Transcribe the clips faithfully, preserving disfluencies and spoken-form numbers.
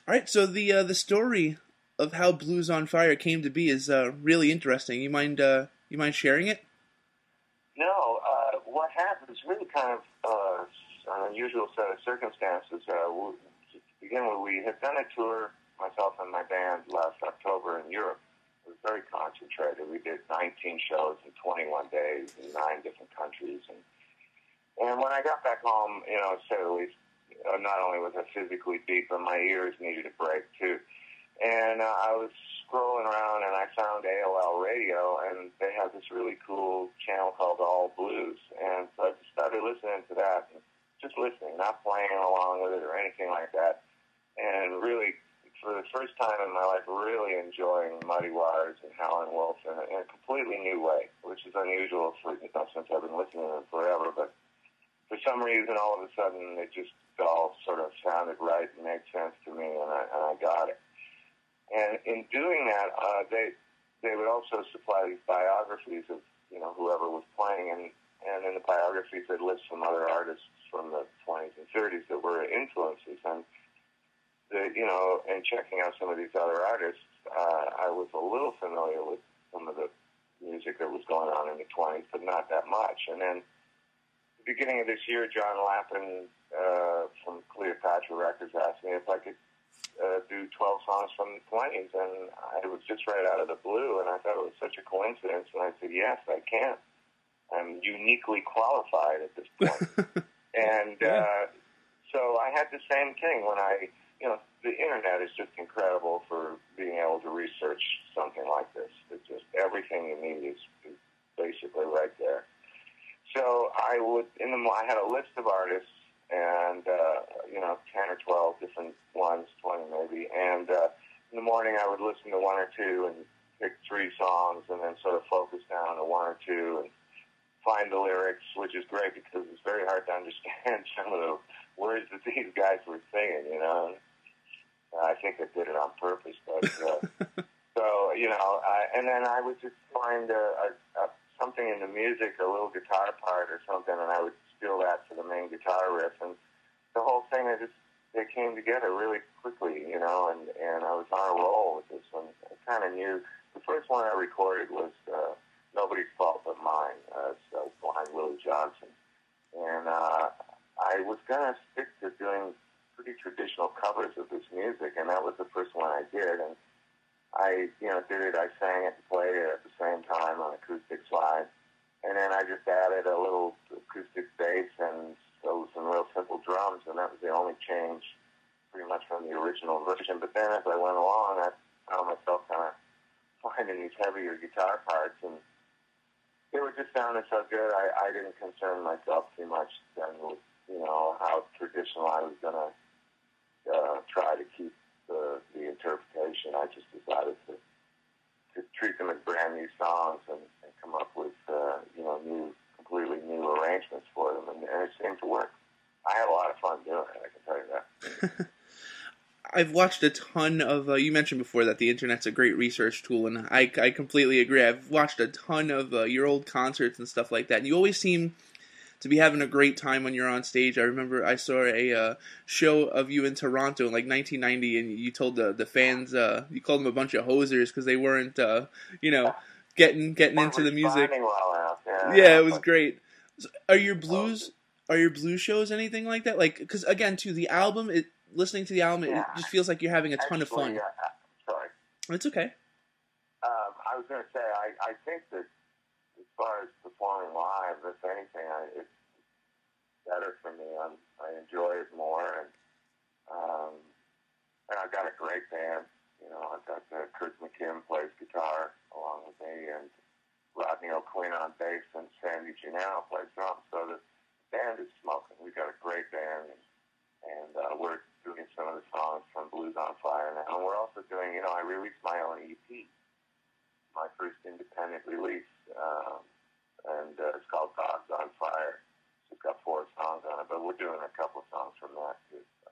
All right, so the uh, the story of how Blues on Fire came to be is uh, really interesting. You mind uh, you mind sharing it? No, uh, what happened is really kind of uh, an unusual set of circumstances. Uh, we, to begin with, we had done a tour, myself and my band, last October in Europe. It was very concentrated. We did nineteen shows in twenty-one days in nine different countries. And, and when I got back home, you know, to say the least, uh, not only was I physically beat, but my ears needed a break, too. And uh, I was scrolling around, and I found A O L Radio, and they have this really cool channel called All Blues. And so I just started listening to that, and just listening, not playing along with it or anything like that. And really, for the first time in my life, really enjoying Muddy Waters and Howlin' Wolf in a, in a completely new way, which is unusual for, you know, since I've been listening to them forever. But for some reason, all of a sudden, it just all sort of sounded right and made sense to me, and I, and I got it. And in doing that, uh, they they would also supply these biographies of, you know, whoever was playing, and, and in the biographies they'd list some other artists from the twenties and thirties that were influences. And, the, you know, and checking out some of these other artists, uh, I was a little familiar with some of the music that was going on in the twenties, but not that much. And then at the beginning of this year, John Lappin uh, from Cleopatra Records asked me if I could Uh, do twelve songs from the twenties, and I was just right out of the blue, and I thought it was such a coincidence, and I said, yes, I can. I'm uniquely qualified at this point. and yeah. uh, so I had the same thing when I, you know, the internet is just incredible for being able to research something like this. It's just everything you need is, is basically right there. So I would, in the, I had a list of artists, and, uh, you know, ten or twelve different ones, twenty maybe. And uh, in the morning I would listen to one or two and pick three songs and then sort of focus down to one or two and find the lyrics, which is great because it's very hard to understand some of the words that these guys were singing, you know. I think they did it on purpose. But uh, so, you know, I, and then I would just find a, a, a, something in the music, a little guitar part or something, and I would steal that for the main guitar riff, and the whole thing, I just, they came together really quickly, you know, and, and I was on a roll with this one. I kind of knew, the first one I recorded was uh, Nobody's Fault But Mine, uh, so Blind Willie Johnson, and uh, I was going to stick to doing pretty traditional covers of this music, and that was the first one I did, and I, you know, did it, I sang it and played it at the same time on acoustic slide. And then I just added a little acoustic bass and so some real simple drums, and that was the only change pretty much from the original version. But then as I went along, I found myself kind of finding these heavier guitar parts, and they were just sounding so good, I, I didn't concern myself too much then with, you know, how traditional I was going to uh, try to keep the, the interpretation. I just decided to to treat them as brand new songs and, and come up with, uh, you know, new, completely new arrangements for them, and, and it seemed to work. I had a lot of fun doing it, I can tell you that. I've watched a ton of, uh, you mentioned before that the internet's a great research tool, and I, I completely agree. I've watched a ton of uh, your old concerts and stuff like that, and you always seem to be having a great time when you're on stage. I remember I saw a uh, show of you in Toronto in like nineteen ninety, and you told the the fans, uh, you called them a bunch of hosers because they weren't, uh, you know, getting getting into the music. Well yeah, yeah, it was great. So are your blues are your blues shows anything like that? Like, because again, too, the album, it, listening to the album, yeah. it just feels like you're having a ton Actually, of fun. Uh, sorry, it's okay. Um, I was going to say, I I think that as far as performing live, if anything, I, it's better for me. I'm, I enjoy it more, and um, and I've got a great band. You know, I've got uh, Kurt McKim plays guitar along with me, and Rodney O'Quinn on bass, and Sandy Giannano plays drums. So the band is smoking. We've got a great band, and, and uh, we're doing some of the songs from Blues on Fire now. And we're also doing, you know, I released my own E P, my first independent release, um, and uh, it's called Dogs on Fire. It's got four songs on it, but we're doing a couple of songs from that too. So.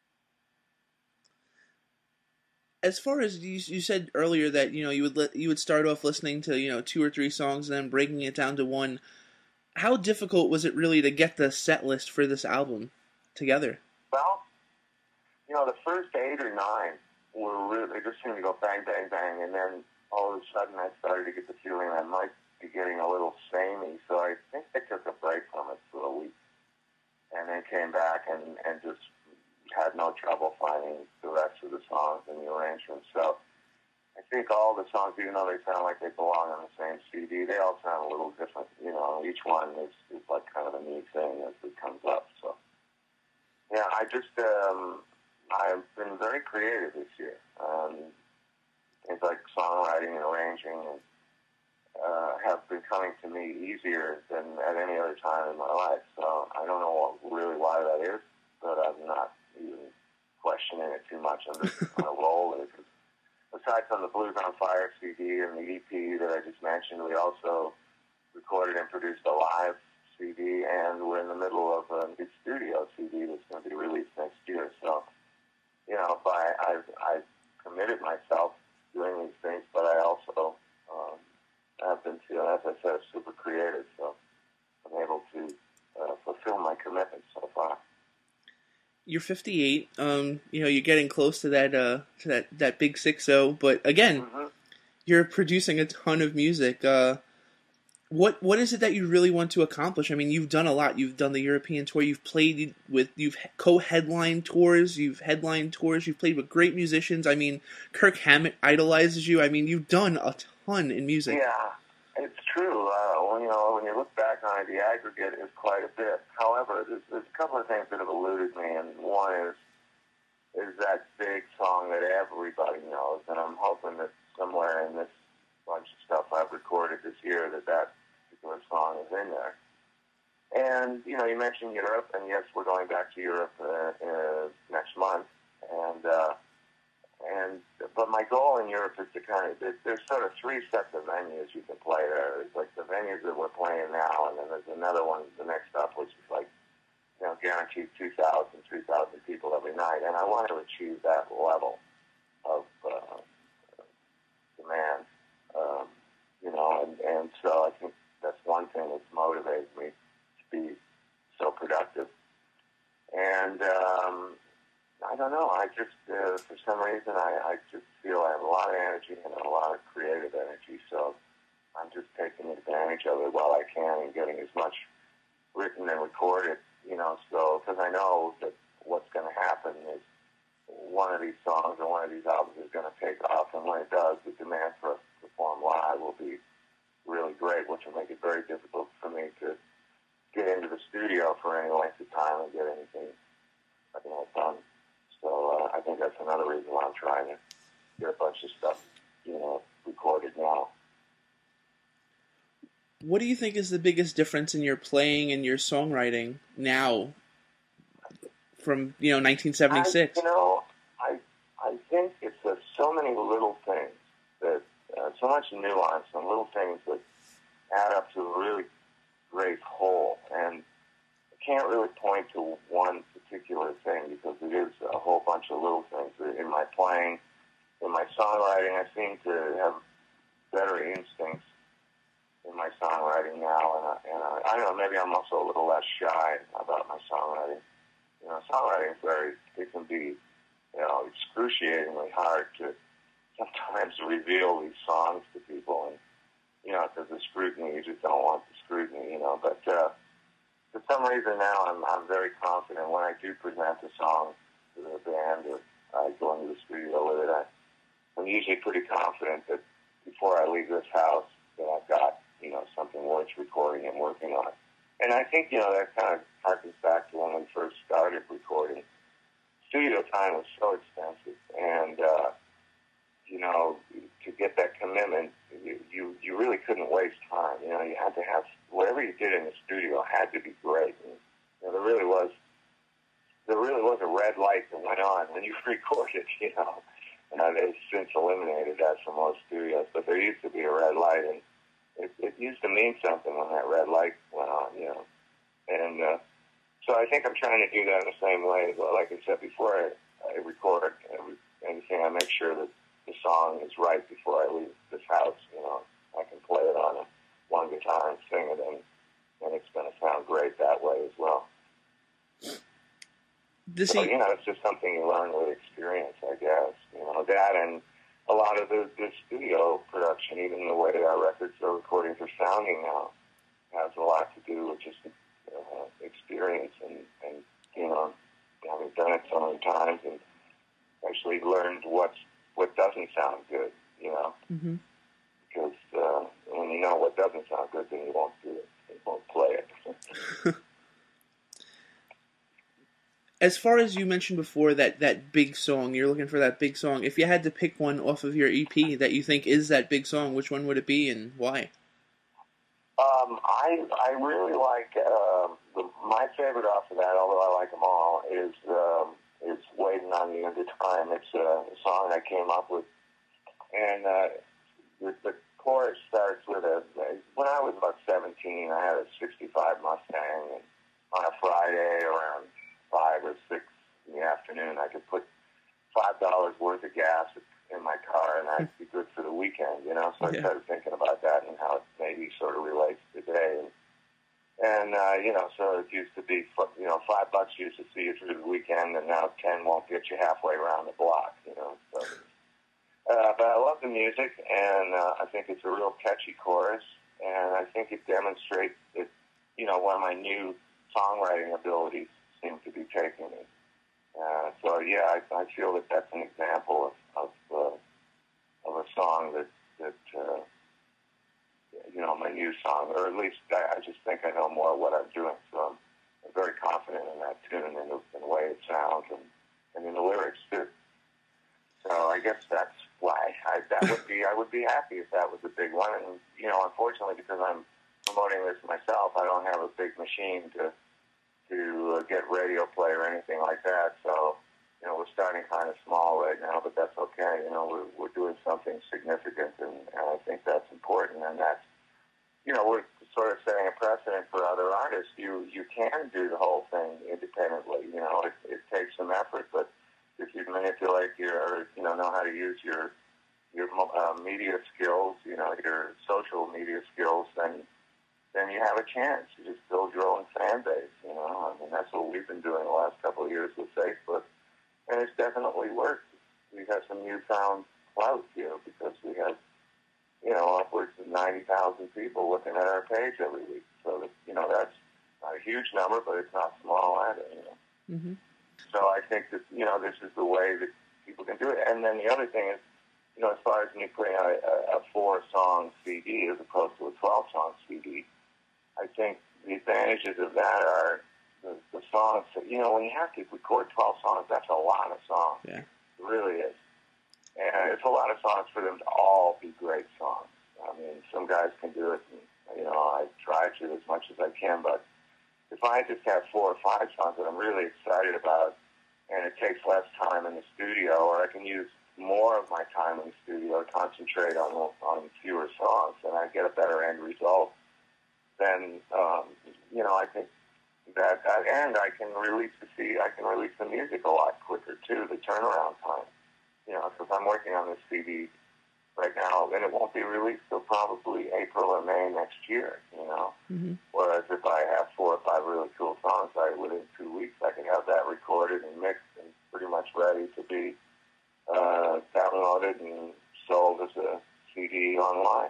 As far as you, you said earlier that you know you would li- you would start off listening to you know two or three songs and then breaking it down to one. How difficult was it really to get the set list for this album together? Well, you know, the first eight or nine were really, they just seemed to go bang, bang, bang, and then all of a sudden I started to get the feeling I might be getting a little samey, so I think I took a break from it for a week, and then came back and, and just had no trouble finding the rest of the songs and the arrangements. So I think all the songs, even though they sound like they belong on the same C D, they all sound a little different. You know, each one is, is like kind of a new thing as it comes up. So, yeah, I just, um, I've been very creative this year. Um, things like songwriting and arranging and, uh, have been coming to me easier than at any other time in my life. So I don't know what, really why that is, but I'm not even questioning it too much. I'm just on a roll with it. Aside from the Blues on Fire C D and the E P that I just mentioned, we also recorded and produced a live C D, and we're in the middle of a new studio C D that's going to be released next year. So, you know, by, I've, I've committed myself doing these things, but I also um, have been feeling, as I said, super creative. So I'm able to uh, fulfill my commitments so far. You're fifty-eight. Um, you know, you're getting close to that uh, to that, that big six zero. But again, mm-hmm. you're producing a ton of music. Uh, what what is it that you really want to accomplish? I mean, you've done a lot. You've done the European tour. You've played with. You've co-headlined tours. You've headlined tours. You've played with great musicians. I mean, Kirk Hammett idolizes you. I mean, you've done a ton in music. Yeah, it's true. Uh, when you know, when you look back on it, the aggregate is quite a bit. However, there's, there's a couple of things that have eluded me, and one is is that big song that everybody knows, and I'm hoping that somewhere in this bunch of stuff I've recorded this year that that particular song is in there. And, you know, you mentioned Europe, and yes, we're going back to Europe uh, uh, next month, and, uh, and, but my goal in Europe is to kind of, there's, there's sort of three sets of venues you can play there. There's like the venues that we're playing now, and then there's another one, the next up, which is like, you know, guaranteed two thousand, three thousand people every night, and I want to achieve that level of uh, demand. Um, you know, and, and so I think that's one thing that's motivated me to be so productive. And um, I don't know, I just, uh, for some reason, I, I just feel I have a lot of energy and a lot of creative energy, so I'm just taking advantage of it while I can and getting as much written and recorded, you know, so, because I know that what's going to happen is one of these songs or one of these albums is going to take off, and when it does, the demand for us to perform live will be really great, which will make it very difficult for me to get into the studio for any length of time and get anything, you know, done. So uh, I think that's another reason why I'm trying to get a bunch of stuff, you know, recorded now. What do you think is the biggest difference in your playing and your songwriting now from, you know, nineteen seventy-six? I, you know, I I think it's uh, so many little things that, uh, so much nuance and little things that add up to a really great whole. And I can't really point to one particular thing because it is a whole bunch of little things. In my playing, in my songwriting, I seem to have better instincts in my songwriting now. And, I, and I, I don't know, maybe I'm also a little less shy about my songwriting. You know, songwriting is very, it can be, you know, excruciatingly hard to sometimes reveal these songs to people. And, you know, because the scrutiny, you just don't want the scrutiny, you know. But uh, for some reason now, I'm, I'm very confident when I do present a song to the band or I go into the studio with it, I, I'm usually pretty confident that before I leave this house that I've got, you know, something worth recording and working on. And I think, you know, that kind of harkens back to when we first started recording. Studio time was so expensive, and, uh, you know, to get that commitment, you, you, you really couldn't waste time. You know, you had to have, whatever you did in the studio had to be great. And, you know, there really was, there really was a red light that went on when you recorded, you know. Uh, they've since eliminated that from most studios, but there used to be a red light, and it, it used to mean something when that red light went on, you know. And uh, so I think I'm trying to do that in the same way. Well, like I said before, I, I record every, anything. I make sure that the song is right before I leave this house. You know, I can play it on a one guitar and sing it, and, and it's going to sound great that way as well. Does So, he? you know, it's just something you learn with experience, I guess. You know, that and a lot of the, the studio production, even the way our records or recordings are sounding now, has a lot to do with just uh, experience and, and, you know, having done it so many times and actually learned what's, what doesn't sound good, you know. Mm-hmm. Because uh, when you know what doesn't sound good, then you won't do it. You won't play it. As far as you mentioned before, that, that big song, you're looking for that big song. If you had to pick one off of your E P that you think is that big song, which one would it be and why? Um, I I really like uh, the, my favorite off of that, although I like them all, is um, is "Waiting on the End of Time." It's a, a song I came up with, and uh, the, the chorus starts with a. When I was about seventeen, I had a sixty-five Mustang, and on a Friday around five or six in the afternoon, I could put five dollars worth of gas in my car, and I'd be good for the weekend, you know. So I Yeah. started thinking about that and how it maybe sort of relates today. And, and uh, you know, so it used to be, you know, five bucks used to see you through the weekend, and now ten won't get you halfway around the block, you know. So, uh, but I love the music, and uh, I think it's a real catchy chorus, and I think it demonstrates that, you know, where my new songwriting abilities seem to be taking me. Uh, so yeah, I, I feel that that's an example of of, uh, of a song that that uh, you know, my new song, or at least I, I just think I know more of what I'm doing. So I'm, I'm very confident in that tune and in the, in the way it sounds and, and in the lyrics too. So I guess that's why I, that would be I would be happy if that was a big one. And you know, unfortunately, because I'm promoting this myself, I don't have a big machine to. to uh, get radio play or anything like that. So, you know, we're starting kind of small right now, but that's okay. You know, we're, we're doing something significant, and, and I think that's important. And that's, you know, we're sort of setting a precedent for other artists. You you can do the whole thing independently. You know, it, it takes some effort, but if you manipulate your, you know, know how to use your your uh, media skills, you know, your social media skills, then then you have a chance. You just build your own fan base, you know. I mean, that's what we've been doing the last couple of years with Facebook, and it's definitely worked. We've had some newfound clout here because we have, you know, upwards of ninety thousand people looking at our page every week. So, that, you know, that's not a huge number, but it's not small either, you know. Mm-hmm. So I think that, you know, this is the way that people can do it. And then the other thing is, you know, as far as me putting out a, a four-song C D as opposed to a twelve-song C D, I think the advantages of that are the, the songs. You know, when you have to record twelve songs, that's a lot of songs. Yeah. It really is. And it's a lot of songs for them to all be great songs. I mean, some guys can do it, and, you know, I try to as much as I can, but if I just have four or five songs that I'm really excited about, and it takes less time in the studio, or I can use more of my time in the studio to concentrate on, on fewer songs, and I get a better end result. Then, um, you know, I think that, that, and I can release the C D, I can release the music a lot quicker, too, the turnaround time. You know, because I'm working on this C D right now, and it won't be released till probably April or May next year, you know. Mm-hmm. Whereas if I have four or five really cool songs, I, within two weeks, I can have that recorded and mixed and pretty much ready to be uh, downloaded and sold as a C D online.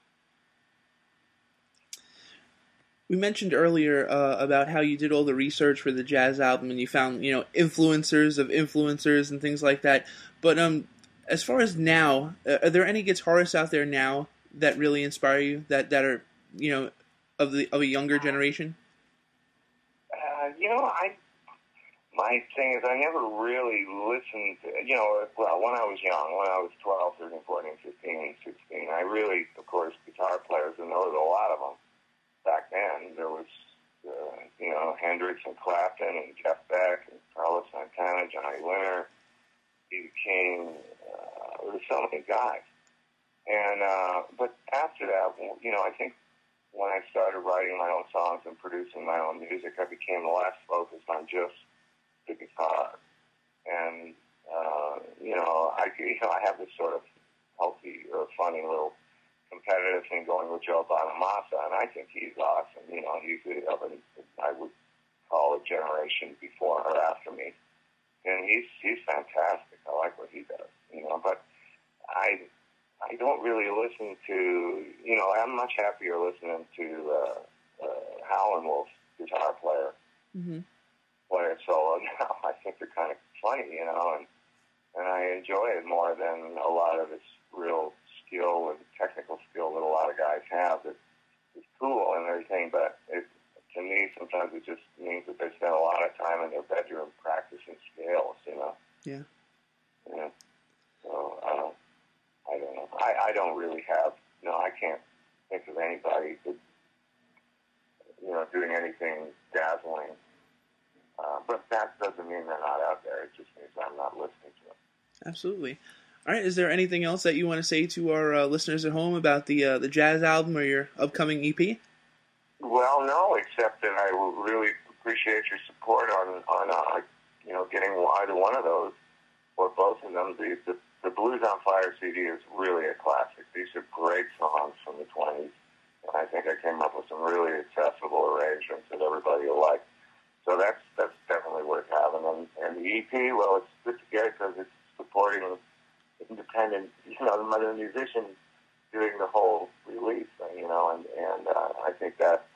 We mentioned earlier uh, about how you did all the research for the jazz album and you found, you know, influencers of influencers and things like that. But um, as far as now, uh, are there any guitarists out there now that really inspire you, that, that are, you know, of the of a younger generation? Uh, you know, I my thing is I never really listened to, you know, well, when I was young, when I was twelve, thirteen, fourteen, fifteen, sixteen, I really, of course, guitar players, and there was a lot of them. Back then, there was, uh, you know, Hendrix and Clapton and Jeff Beck and Carlos Santana, Johnny Winter, B B King. Uh, there were so many guys. And, uh, but after that, you know, I think when I started writing my own songs and producing my own music, I became less focused on just the guitar. And, uh, you know, I, you know, I have this sort of healthy or funny little competitive thing going with Joe Bonamassa, and I think he's awesome. You know, he's of an, I would call a generation before or after me. and he's he's fantastic. I like what he does, you know. But I I don't really listen to, you know. I'm much happier listening to uh, uh, Howlin' Wolf's guitar player Mm-hmm. play it solo now. I think they're kind of funny, you know, and and I enjoy it more than a lot of its real skill and technical skill that a lot of guys have. That is cool and everything, but it, to me, sometimes it just means that they spend a lot of time in their bedroom practicing scales, you know. Yeah. Yeah. So uh, I don't know. I, I don't really have. No, I can't think of anybody that, you know, doing anything dazzling. Uh, but that doesn't mean they're not out there. It just means I'm not listening to them. Absolutely. All right. Is there anything else that you want to say to our uh, listeners at home about the uh, the jazz album or your upcoming E P? Well, no, except that I will really appreciate your support on on uh, you know, getting either one of those or both of them. The, the the Blues on Fire C D is really a classic. These are great songs from the twenties, and I think I came up with some really accessible arrangements that everybody will like. So that's that's definitely worth having. And, and the E P, well, it's good to get because it's supporting independent, you know, the musicians doing the whole release thing, you know, and, and uh, I think that